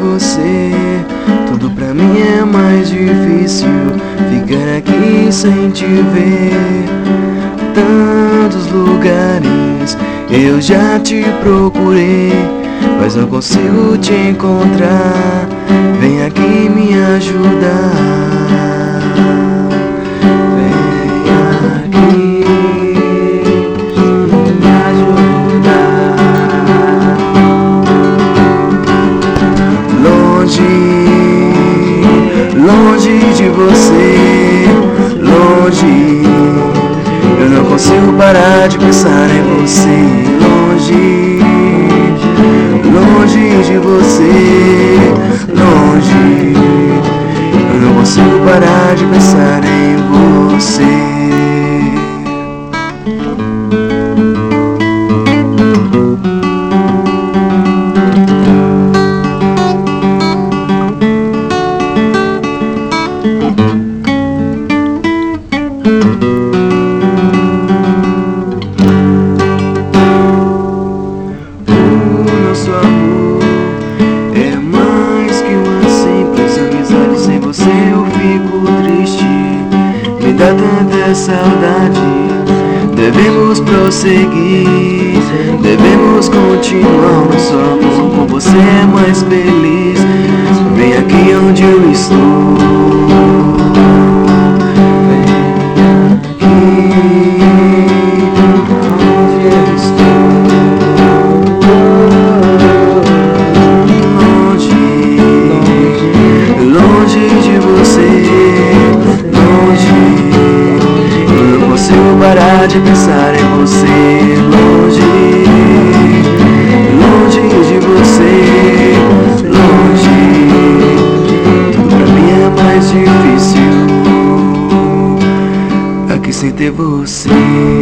você. Tudo pra mim é mais difícil, ficar aqui sem te ver. Tantos lugares eu já te procurei, mas não consigo te encontrar. Vem aqui me ajudar. Longe de você, longe, eu não consigo parar de pensar em você. Longe de você, longe, eu não consigo parar de pensar em você. Nosso amor é mais que uma simples amizade. Sem você eu fico triste, me dá tanta saudade. Devemos prosseguir, devemos continuar. Nosso amor com você é mais feliz. Vem aqui onde eu estou. Parar de pensar em você. Longe de você, longe, tudo pra mim é mais difícil aqui sem ter você.